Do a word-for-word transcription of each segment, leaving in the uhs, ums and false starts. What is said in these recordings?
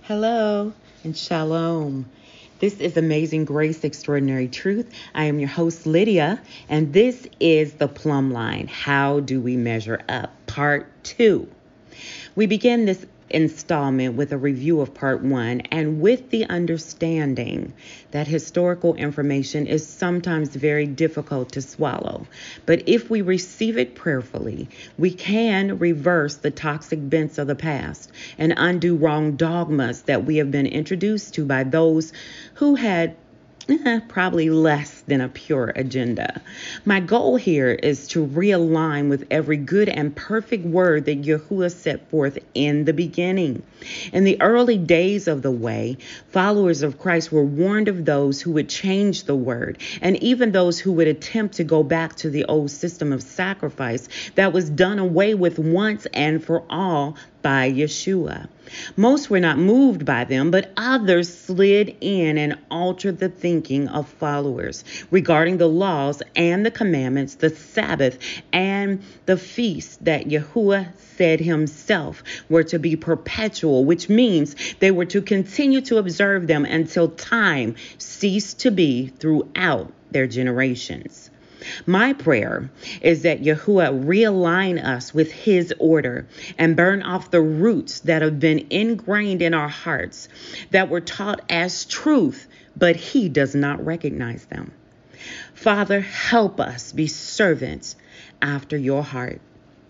Hello and shalom. This is Amazing Grace, Extraordinary Truth. I am your host, Lydia, and this is the Plumb Line. How do we measure up? Part two. We begin this installment with a review of part one and with the understanding that historical information is sometimes very difficult to swallow. But if we receive it prayerfully, we can reverse the toxic bents of the past and undo wrong dogmas that we have been introduced to by those who had Eh, probably less than a pure agenda. My goal here is to realign with every good and perfect word that Yahuwah set forth in the beginning. In the early days of the way, followers of Christ were warned of those who would change the word, and even those who would attempt to go back to the old system of sacrifice that was done away with once and for all by Yeshua. Most were not moved by them, but others slid in and altered the thinking of followers regarding the laws and the commandments, the Sabbath, and the feasts that Yahuwah said himself were to be perpetual, which means they were to continue to observe them until time ceased to be throughout their generations. My prayer is that Yahuwah realign us with his order and burn off the roots that have been ingrained in our hearts that were taught as truth, but he does not recognize them. Father, help us be servants after your heart.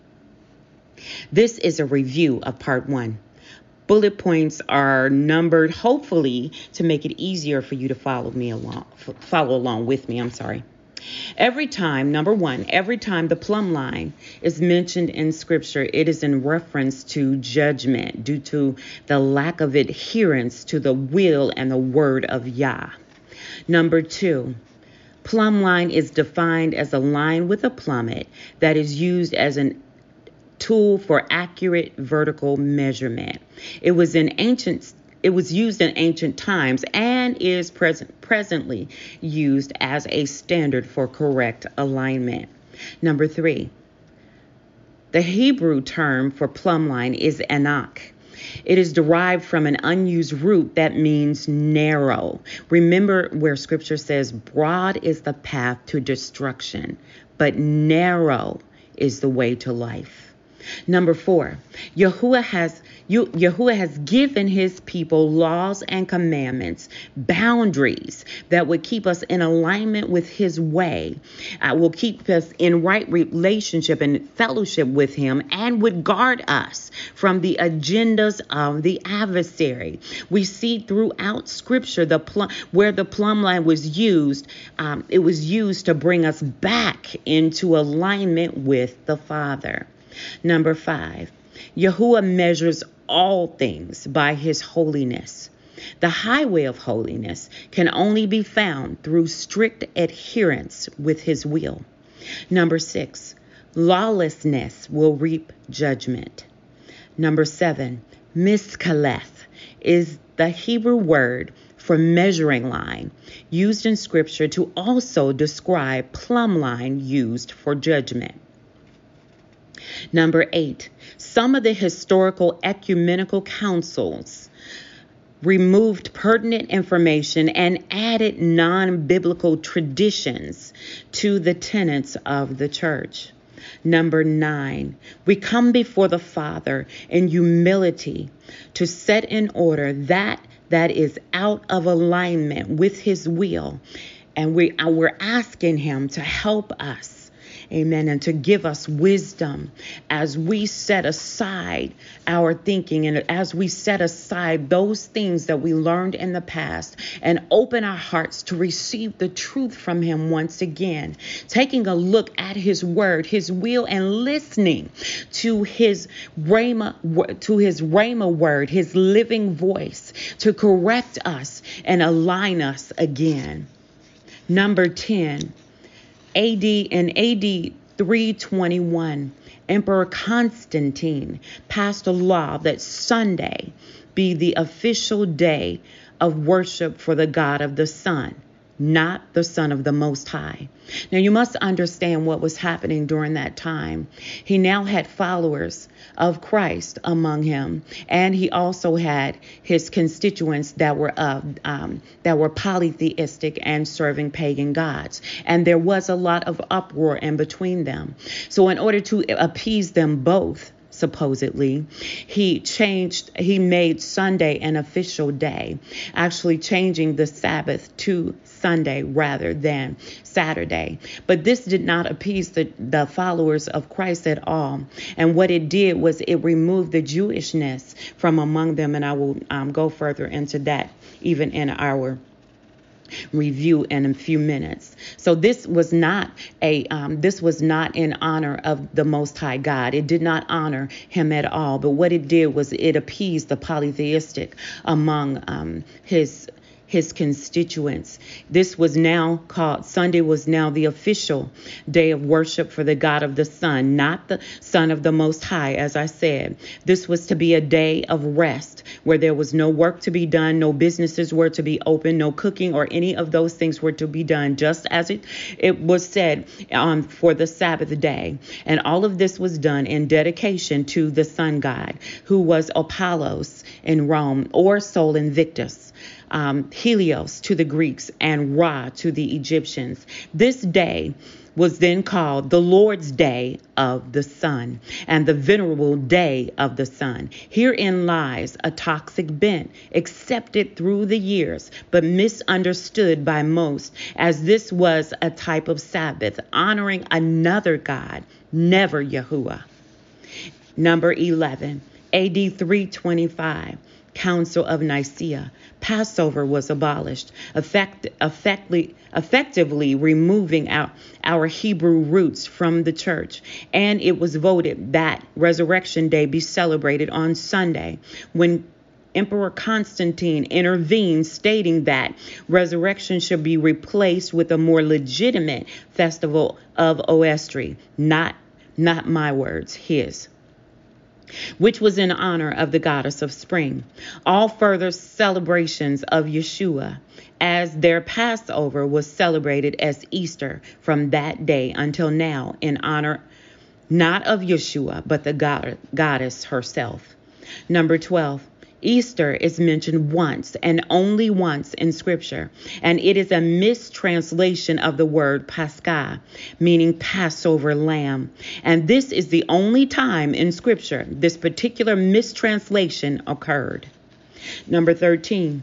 This is a review of part one. Bullet points are numbered, hopefully, to make it easier for you to follow me along, follow along with me. I'm sorry. Every time, number one, every time the plumb line is mentioned in scripture, it is in reference to judgment due to the lack of adherence to the will and the word of Yah. Number two, plumb line is defined as a line with a plummet that is used as an tool for accurate vertical measurement. It was in ancient It was used in ancient times and is present, presently used as a standard for correct alignment. Number three, the Hebrew term for plumb line is Anak. It is derived from an unused root that means narrow. Remember where scripture says broad is the path to destruction, but narrow is the way to life. Number four, Yahuwah has you, Yahuwah has given his people laws and commandments, boundaries that would keep us in alignment with his way, uh, will keep us in right relationship and fellowship with him, and would guard us from the agendas of the adversary. We see throughout scripture the plum, where the plumb line was used, um, it was used to bring us back into alignment with the Father. Number five, Yahuwah measures all things by his holiness. The highway of holiness can only be found through strict adherence with his will. Number six, lawlessness will reap judgment. Number seven, miskaleth is the Hebrew word for measuring line used in scripture to also describe plumb line used for judgment. Number eight, some of the historical ecumenical councils removed pertinent information and added non-biblical traditions to the tenets of the church. Number nine, we come before the Father in humility to set in order that that is out of alignment with his will. And we, we're asking him to help us. Amen. And to give us wisdom as we set aside our thinking and as we set aside those things that we learned in the past and open our hearts to receive the truth from him once again, taking a look at his word, his will, and listening to his Rhema, to his Rhema word, his living voice to correct us and align us again. Number ten. A D in A D three twenty-one, Emperor Constantine passed a law that Sunday be the official day of worship for the God of the sun, not the Son of the Most High. Now, you must understand what was happening during that time. He now had followers of Christ among him, and he also had his constituents that were uh, um, that were polytheistic and serving pagan gods. And there was a lot of uproar in between them. So in order to appease them both, supposedly, he changed, he made Sunday an official day, actually changing the Sabbath to Sunday rather than Saturday. But this did not appease the, the followers of Christ at all. And what it did was it removed the Jewishness from among them. And I will um, go further into that even in our review in a few minutes. So this was not a um, this was not in honor of the Most High God. It did not honor him at all. But what it did was it appeased the polytheistic among um, his his constituents. This was now called, Sunday was now the official day of worship for the God of the sun, not the Son of the Most High, as I said. This was to be a day of rest where there was no work to be done, no businesses were to be open, no cooking or any of those things were to be done, just as it, it was said um, for the Sabbath day. And all of this was done in dedication to the sun god, who was Apollos in Rome, or Sol Invictus. Um, Helios to the Greeks, and Ra to the Egyptians. This day was then called the Lord's Day of the Sun and the Venerable Day of the Sun. Herein lies a toxic bent, accepted through the years, but misunderstood by most, as this was a type of Sabbath, honoring another God, never Yahuwah. Number eleven, A D three twenty-five. Council of Nicaea. Passover was abolished, effect, effectively, effectively removing our, our Hebrew roots from the church. And it was voted that Resurrection Day be celebrated on Sunday, when Emperor Constantine intervened, stating that resurrection should be replaced with a more legitimate festival of Oestri. Not, not my words, his, which was in honor of the goddess of spring. All further celebrations of Yeshua as their Passover was celebrated as Easter from that day until now, in honor not of Yeshua, but the god, goddess herself. Number twelve. Easter is mentioned once and only once in Scripture, and it is a mistranslation of the word Pascha, meaning Passover lamb. And this is the only time in Scripture this particular mistranslation occurred. Number thirteen,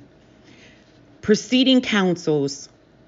preceding councils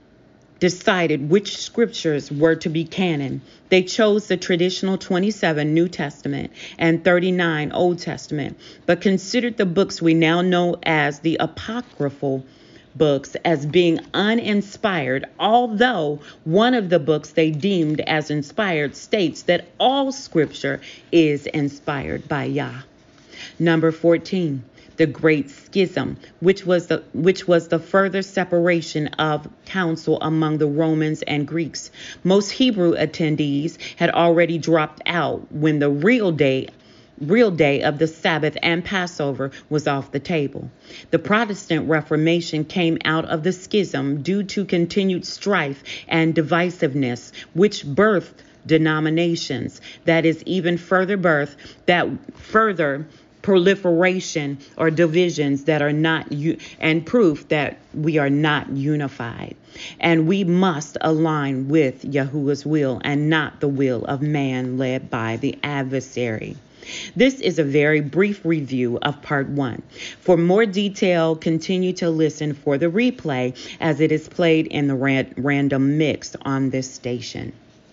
decided which scriptures were to be canon. They chose the traditional twenty-seven New Testament and thirty-nine Old Testament, but considered the books we now know as the apocryphal books as being uninspired, although one of the books they deemed as inspired states that all scripture is inspired by Yah. Number fourteen, the Great Schism, which was the which was the further separation of council among the Romans and Greeks. Most Hebrew attendees had already dropped out when the real day real day of the Sabbath and Passover was off the table. The Protestant Reformation came out of the schism due to continued strife and divisiveness, which birthed denominations, that is, even further birth that further proliferation or divisions that are not u- and proof that we are not unified. And we must align with Yahuwah's will and not the will of man led by the adversary. This is a very brief review of part one. For more detail, continue to listen for the replay as it is played in the ran- random mix on this station.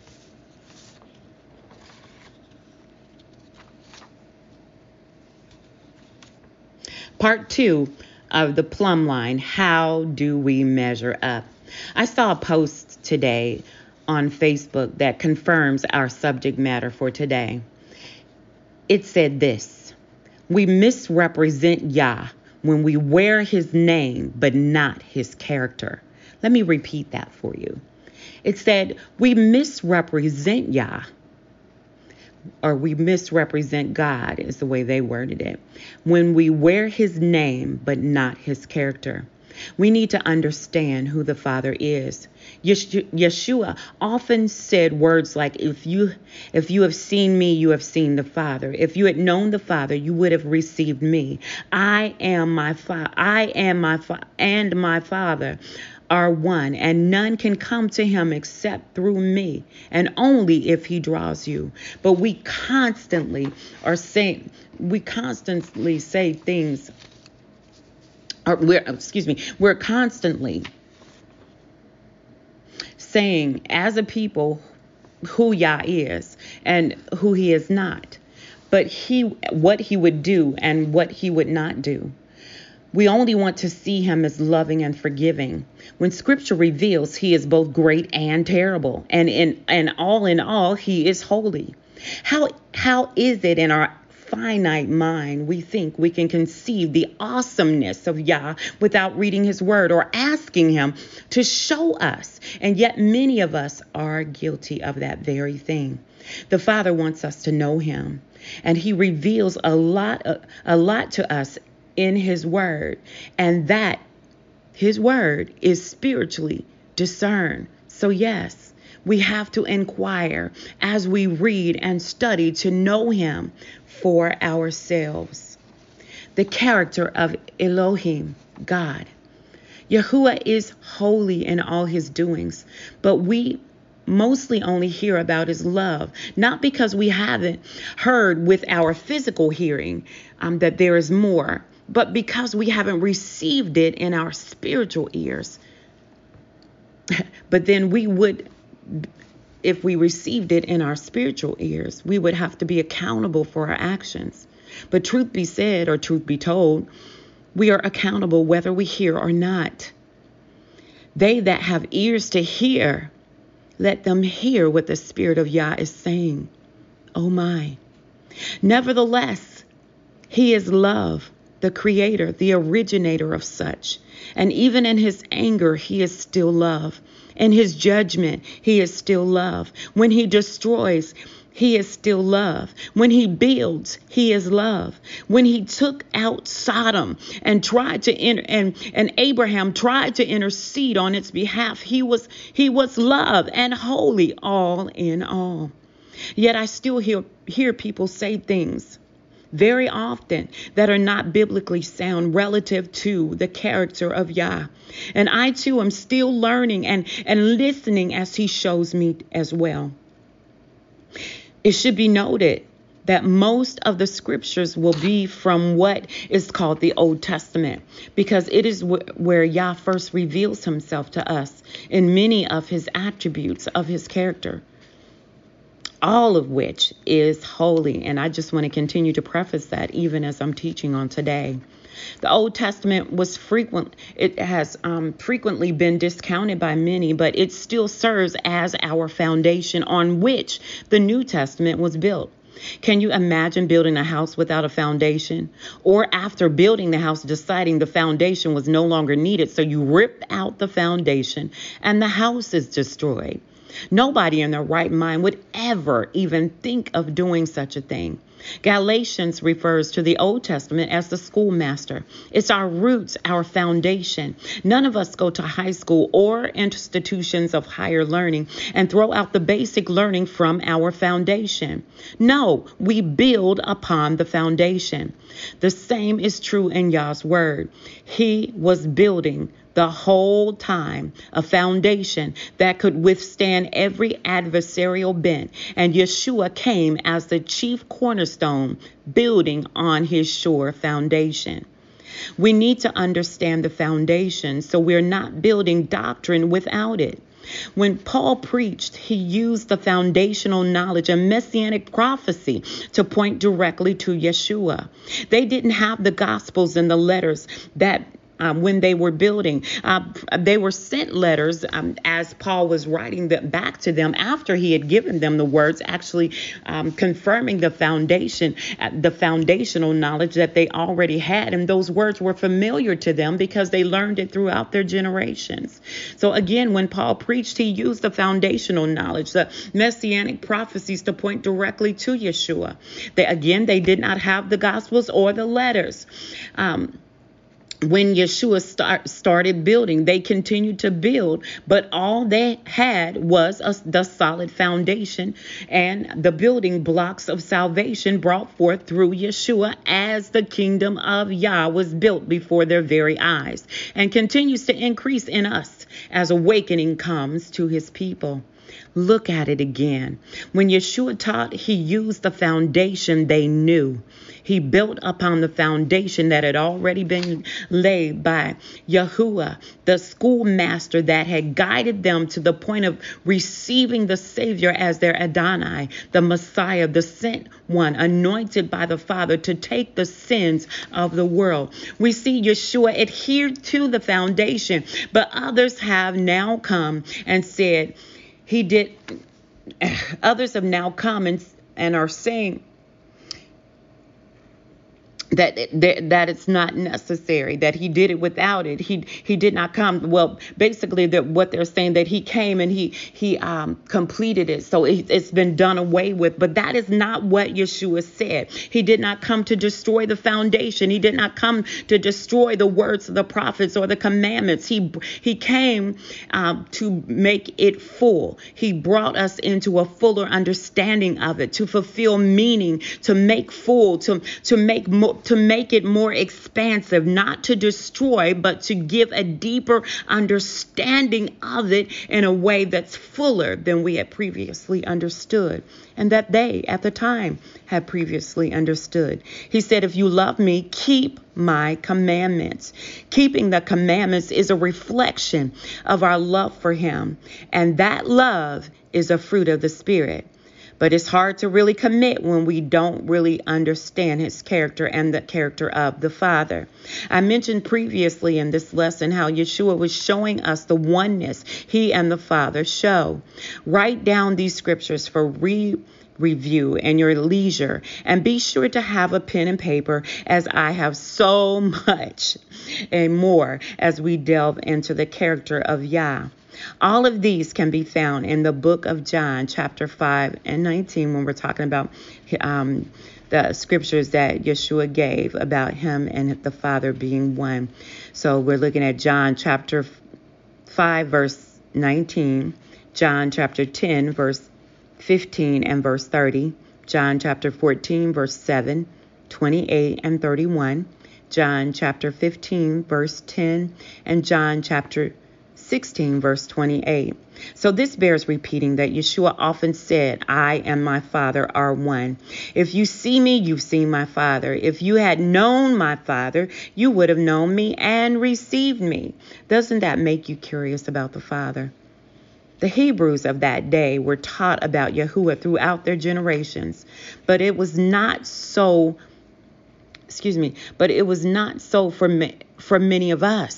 Part two of the plumb line, how do we measure up? I saw a post today on Facebook that confirms our subject matter for today. It said this: we misrepresent Yah when we wear his name, but not his character. Let me repeat that for you. It said, we misrepresent Yah, or we misrepresent God, is the way they worded it, when we wear his name, but not his character. We need to understand who the Father is. Yeshua often said words like, if you if you have seen me, you have seen the Father. If you had known the Father, you would have received me. I am my Father. I am my fa- and my Father are one, and none can come to him except through me, and only if he draws you. But we constantly are saying, we constantly say things, or we're, excuse me, we're constantly saying as a people who Yah is and who he is not, but he, what he would do and what he would not do. We only want to see him as loving and forgiving, when scripture reveals he is both great and terrible. And in and all in all, he is holy. How how is it in our finite mind we think we can conceive the awesomeness of Yah without reading his word or asking him to show us? And yet many of us are guilty of that very thing. The Father wants us to know him, and he reveals a lot a lot to us in his word, and that his word is spiritually discerned. So yes, we have to inquire as we read and study to know him for ourselves. The character of Elohim, God. Yahuwah is holy in all his doings, but we mostly only hear about his love, not because we haven't heard with our physical hearing um, that there is more, but because we haven't received it in our spiritual ears. But then we would, if we received it in our spiritual ears, we would have to be accountable for our actions. But truth be said, or truth be told, we are accountable whether we hear or not. They that have ears to hear, let them hear what the Spirit of Yah is saying. Oh my. Nevertheless, he is love, the creator, the originator of such. And even in his anger, he is still love. In his judgment, he is still love. When he destroys, he is still love. When he builds, he is love. When he took out Sodom and tried to enter, and and Abraham tried to intercede on its behalf, he was he was love and holy all in all. Yet I still hear hear people say things very often that are not biblically sound relative to the character of Yah. And I too am still learning and, and listening as he shows me as well. It should be noted that most of the scriptures will be from what is called the Old Testament, because it is wh- where Yah first reveals himself to us in many of his attributes of his character, all of which is holy. And I just want to continue to preface that even as I'm teaching on today. The Old Testament was frequent. It has um, frequently been discounted by many, but it still serves as our foundation on which the New Testament was built. Can you imagine building a house without a foundation? Or after building the house, deciding the foundation was no longer needed, so you rip out the foundation and the house is destroyed. Nobody in their right mind would ever even think of doing such a thing. Galatians refers to the Old Testament as the schoolmaster. It's our roots, our foundation. None of us go to high school or institutions of higher learning and throw out the basic learning from our foundation. No, we build upon the foundation. The same is true in Yah's word. He was building the whole time a foundation that could withstand every adversarial bent, and Yeshua came as the chief cornerstone, building on his sure foundation. We need to understand the foundation so we're not building doctrine without it. When Paul preached, he used the foundational knowledge and messianic prophecy to point directly to Yeshua. They didn't have the gospels and the letters that Um, when they were building. Uh, they were sent letters um, as Paul was writing them back to them after he had given them the words, actually um, confirming the foundation, uh, the foundational knowledge that they already had. And those words were familiar to them because they learned it throughout their generations. So again, when Paul preached, he used the foundational knowledge, the messianic prophecies to point directly to Yeshua. They, again, they did not have the gospels or the letters. Um, when Yeshua start, started building, they continued to build, but all they had was a, the solid foundation and the building blocks of salvation brought forth through Yeshua as the kingdom of Yah was built before their very eyes and continues to increase in us as awakening comes to his people. Look at it again. When Yeshua taught, he used the foundation they knew. He built upon the foundation that had already been laid by Yahuwah, the schoolmaster that had guided them to the point of receiving the Savior as their Adonai, the Messiah, the sent one, anointed by the Father to take the sins of the world. We see Yeshua adhered to the foundation, but others have now come and said, He did. Others have now come and, and are saying that, that that it's not necessary, that he did it without it. He he did not come. Well, basically, that what they're saying, that he came and he he um, completed it. So it, it's been done away with. But that is not what Yeshua said. He did not come to destroy the foundation. He did not come to destroy the words of the prophets or the commandments. He he came um, to make it full. He brought us into a fuller understanding of it, to fulfill meaning, to make full, to to make more. To make it more expansive, not to destroy, but to give a deeper understanding of it in a way that's fuller than we had previously understood, and that they at the time had previously understood. He said, if you love me, keep my commandments. Keeping the commandments is a reflection of our love for him, and that love is a fruit of the Spirit. But it's hard to really commit when we don't really understand his character and the character of the Father. I mentioned previously in this lesson how Yeshua was showing us the oneness he and the Father show. Write down these scriptures for re review and your leisure, and be sure to have a pen and paper, as I have so much and more as we delve into the character of Yah. All of these can be found in the book of John, chapter five and nineteen, when we're talking about um, the scriptures that Yeshua gave about him and the Father being one. So we're looking at John chapter five, verse nineteen, John chapter ten, verse fifteen and verse thirty, John chapter fourteen, verse seven, twenty-eight and thirty-one, John chapter fifteen, verse ten, and John chapter sixteen, verse twenty-eight. So this bears repeating that Yeshua often said, I and my Father are one. If you see me, you've seen my Father. If you had known my Father, you would have known me and received me. Doesn't that make you curious about the Father? The Hebrews of that day were taught about Yahuwah throughout their generations, but it was not so, excuse me, but it was not so for, me, for many of us.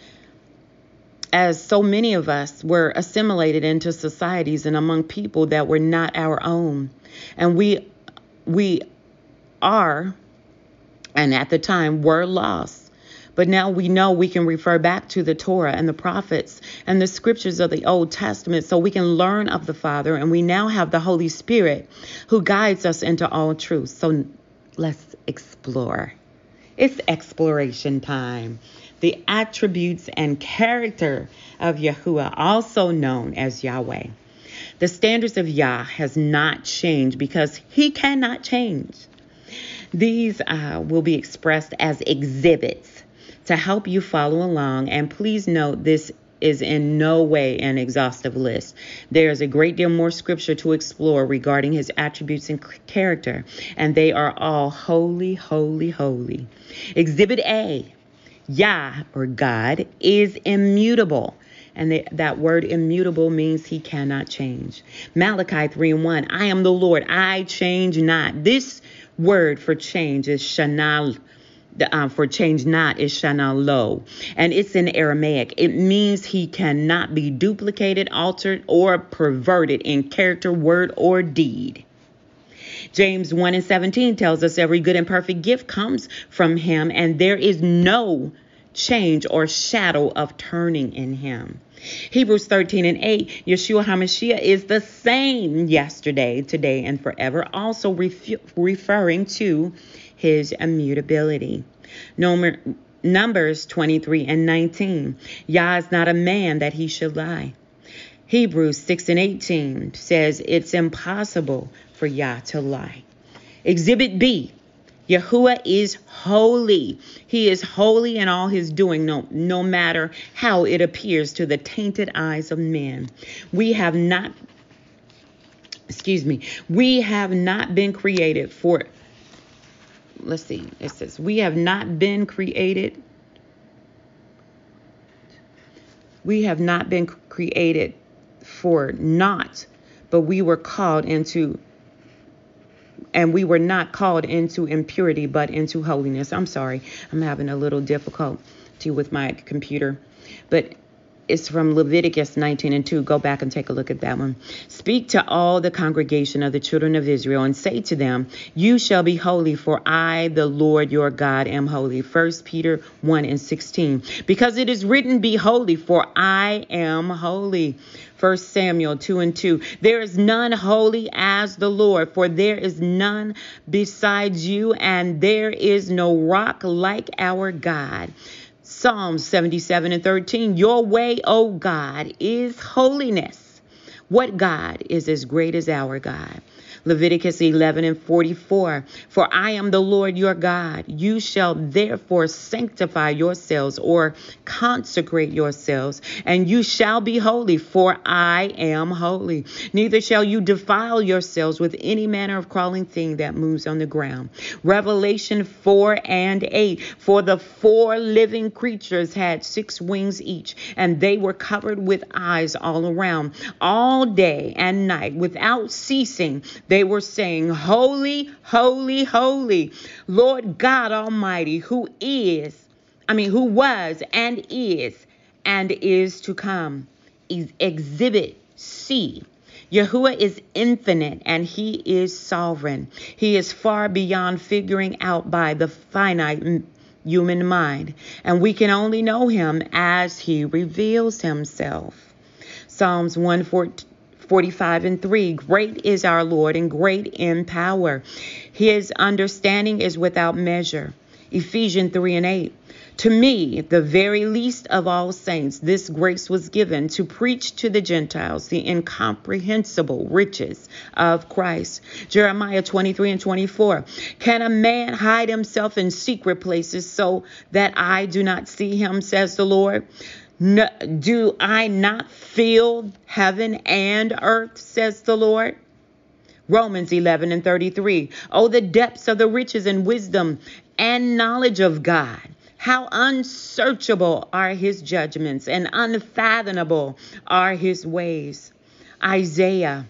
As so many of us were assimilated into societies and among people that were not our own. And we we are, and at the time were, lost. But now we know we can refer back to the Torah and the prophets and the scriptures of the Old Testament so we can learn of the Father. And we now have the Holy Spirit who guides us into all truth. So let's explore. It's exploration time. The attributes and character of Yahuwah, also known as Yahweh. The standards of Yah has not changed because he cannot change. These uh, will be expressed as exhibits to help you follow along. And please note, this is in no way an exhaustive list. There is a great deal more scripture to explore regarding his attributes and character, and they are all holy, holy, holy. Exhibit A. Yah, or God, is immutable. And the, that word immutable means he cannot change. Malachi three and one, I am the Lord, I change not. This word for change is shanal. The, um, for change not is shanal lo. And it's in Aramaic. It means he cannot be duplicated, altered, or perverted in character, word, or deed. James one and seventeen tells us every good and perfect gift comes from him, and there is no change or shadow of turning in him. Hebrews thirteen and eight, Yeshua HaMashiach is the same yesterday, today, and forever, also refu- referring to his immutability. No, Numbers twenty-three and nineteen. Yah is not a man that he should lie. Hebrews six and eighteen says it's impossible for Yah to lie. Exhibit B. Yahuwah is holy. He is holy in all his doing, no, no matter how it appears to the tainted eyes of men. We have not, excuse me, we have not been created for, let's see, it says, we have not been created, we have not been created for naught, but we were called into And we were not called into impurity, but into holiness. I'm sorry. I'm having a little difficulty with my computer. But it's from Leviticus nineteen and two. Go back and take a look at that one. Speak to all the congregation of the children of Israel and say to them, you shall be holy, for I, the Lord your God, am holy. First Peter one and sixteen. Because it is written, be holy, for I am holy. First Samuel two and two. There is none holy as the Lord, for there is none besides you, and there is no rock like our God. Psalm seventy-seven and thirteen. Your way, O God, is holiness. What God is as great as our God? Leviticus eleven and forty-four. For I am the Lord your God. You shall therefore sanctify yourselves, or consecrate yourselves, and you shall be holy, for I am holy. Neither shall you defile yourselves with any manner of crawling thing that moves on the ground. Revelation four and eight. For the four living creatures had six wings each, and they were covered with eyes all around, all day and night, without ceasing. They were saying, holy, holy, holy, Lord God Almighty, who is, I mean, who was and is and is to come. Exhibit C. Yahuwah is infinite and he is sovereign. He is far beyond figuring out by the finite human mind, and we can only know him as he reveals himself. Psalms one forty-five and three. Great is our Lord and great in power. His understanding is without measure. Ephesians three and eight. To me, the very least of all saints, this grace was given to preach to the Gentiles the incomprehensible riches of Christ. Jeremiah twenty-three and twenty-four. Can a man hide himself in secret places so that I do not see him, says the Lord? No, do I not fill heaven and earth, says the Lord? Romans eleven and thirty-three. Oh, the depths of the riches and wisdom and knowledge of God. How unsearchable are his judgments and unfathomable are his ways. Isaiah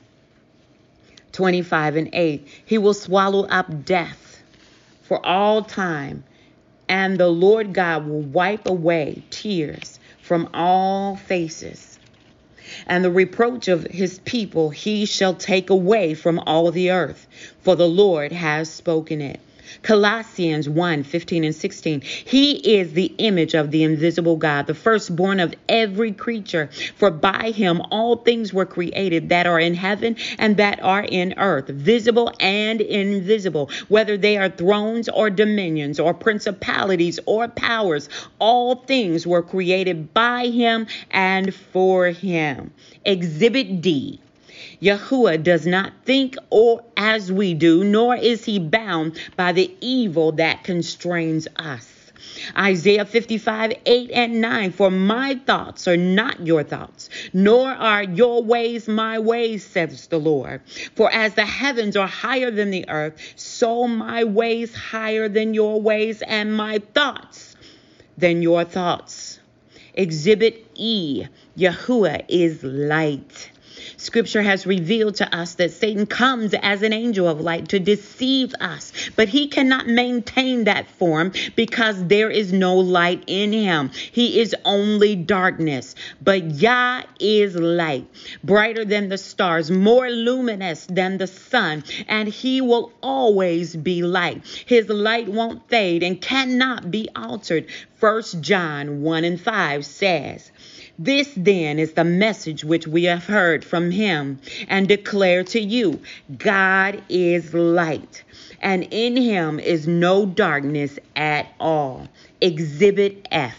twenty-five and eight. He will swallow up death for all time, and the Lord God will wipe away tears from all faces. And the reproach of his people he shall take away from all the earth, for the Lord has spoken it. Colossians one fifteen and sixteen. He is the image of the invisible God, the firstborn of every creature. For by him all things were created that are in heaven and that are in earth, visible and invisible, whether they are thrones or dominions or principalities or powers. All things were created by him and for him. Exhibit D. Yahuwah does not think or as we do, nor is he bound by the evil that constrains us. Isaiah fifty-five, eight and nine. For my thoughts are not your thoughts, nor are your ways my ways, says the Lord. For as the heavens are higher than the earth, so my ways higher than your ways, and my thoughts than your thoughts. Exhibit E. Yahuwah is light. Scripture has revealed to us that Satan comes as an angel of light to deceive us, but he cannot maintain that form because there is no light in him. He is only darkness, but Yah is light, brighter than the stars, more luminous than the sun, and he will always be light. His light won't fade and cannot be altered. First John one and five says, This then is the message which we have heard from him and declare to you. God is light, and in him is no darkness at all. Exhibit F.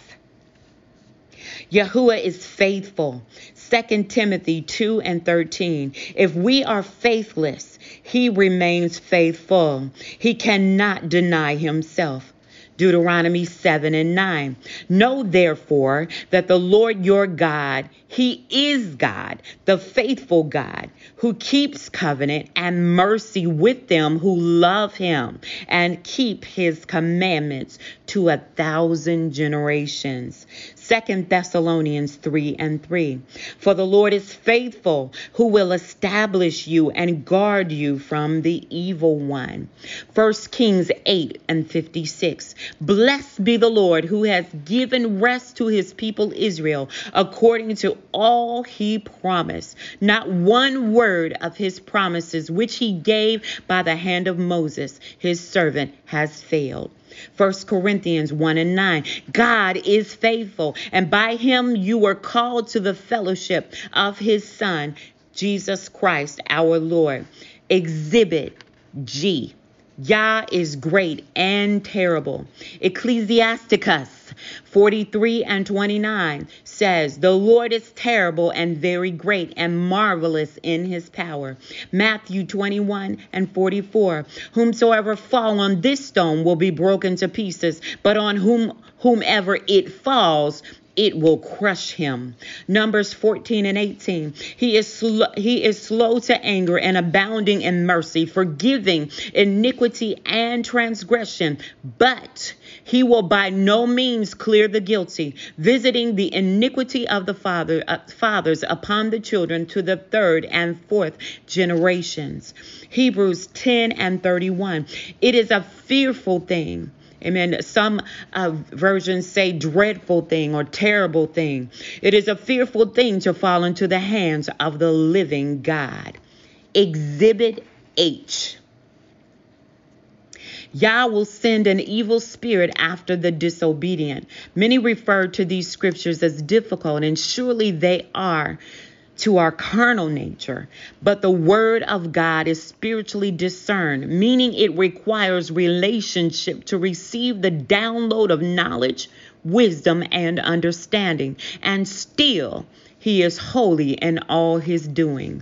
Yahuwah is faithful. Second Timothy two and thirteen. If we are faithless, he remains faithful. He cannot deny himself. Deuteronomy seven and nine. Know therefore that the Lord your God, he is God, the faithful God, who keeps covenant and mercy with them who love him and keep his commandments to a thousand generations. Second Thessalonians three and three. For the Lord is faithful, who will establish you and guard you from the evil one. First Kings eight and fifty-six. Blessed be the Lord, who has given rest to his people Israel, according to all he promised. Not one word of his promises, which he gave by the hand of Moses, his servant, has failed. First Corinthians one and nine. God is faithful, and by him you were called to the fellowship of his Son, Jesus Christ, our Lord. Exhibit G. Yah is great and terrible. Ecclesiasticus forty-three and twenty-nine says, the Lord is terrible and very great and marvelous in his power. Matthew twenty-one and forty-four. Whomsoever fall on this stone will be broken to pieces, but on whom whomever it falls, it will crush him. Numbers fourteen and eighteen. He is sl- he is slow to anger and abounding in mercy, forgiving iniquity and transgression, but he will by no means clear the guilty, visiting the iniquity of the father, uh, fathers upon the children to the third and fourth generations. Hebrews ten and thirty-one. It is a fearful thing. Amen. Some uh, versions say dreadful thing or terrible thing. It is a fearful thing to fall into the hands of the living God. Exhibit H. Yah will send an evil spirit after the disobedient. Many refer to these scriptures as difficult, and surely they are to our carnal nature. But the word of God is spiritually discerned, meaning it requires relationship to receive the download of knowledge, wisdom, and understanding. And still, he is holy in all his doing.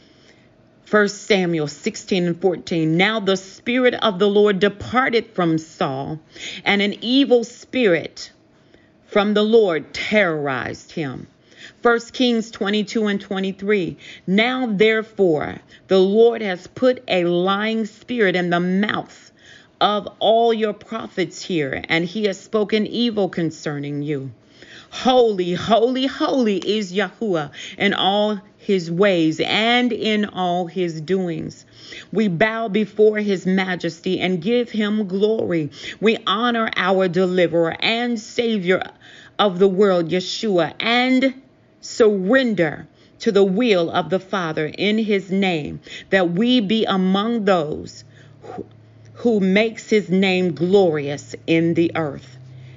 First Samuel sixteen and fourteen. Now the Spirit of the Lord departed from Saul, and an evil spirit from the Lord terrorized him. First Kings twenty-two and twenty-three. Now, therefore, the Lord has put a lying spirit in the mouth of all your prophets here, and he has spoken evil concerning you. Holy, holy, holy is Yahuwah in all his ways and in all his doings. We bow before his majesty and give him glory. We honor our deliverer and savior of the world, Yeshua, and surrender to the will of the Father in his name, that we be among those who, who makes his name glorious in the earth.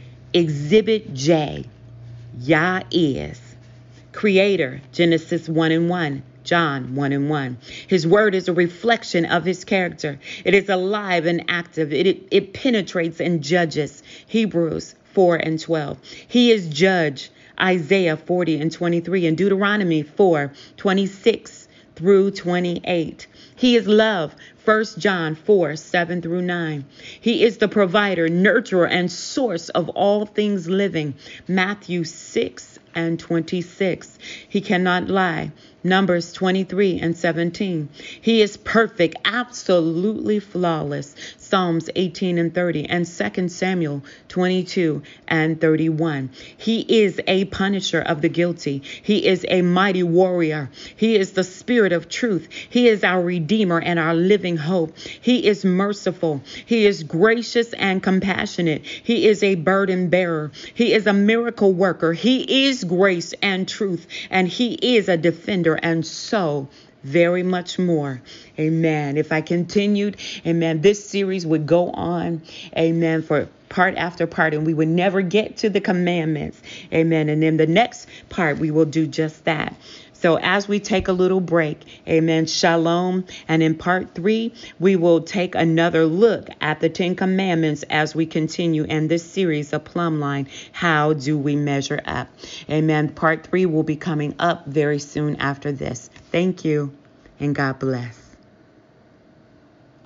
Exhibit J. Yah is creator, Genesis one and one, John one and one. His word is a reflection of his character. It is alive and active. It, it, it penetrates and judges, Hebrews four and twelve. He is judge, Isaiah forty and twenty-three, and Deuteronomy four, twenty-six through twenty-eight. He is love, First John four, seven through nine. He is the provider, nurturer, and source of all things living, Matthew six and twenty-six. He cannot lie, Numbers twenty-three and seventeen. He is perfect, absolutely flawless, Psalms eighteen and thirty, and Second Samuel twenty-two and thirty-one. He is a punisher of the guilty. He is a mighty warrior. He is the spirit of truth. He is our redeemer and our living hope. He is merciful. He is gracious and compassionate. He is a burden bearer. He is a miracle worker. He is grace and truth, and he is a defender, and so very much more. Amen. If I continued, amen, this series would go on, amen, for part after part, and we would never get to the commandments. Amen. And in the next part, we will do just that. So as we take a little break, amen, shalom. And in part three, we will take another look at the Ten Commandments as we continue in this series of Plumline. How do we measure up? Amen. Part three will be coming up very soon after this. Thank you, and God bless.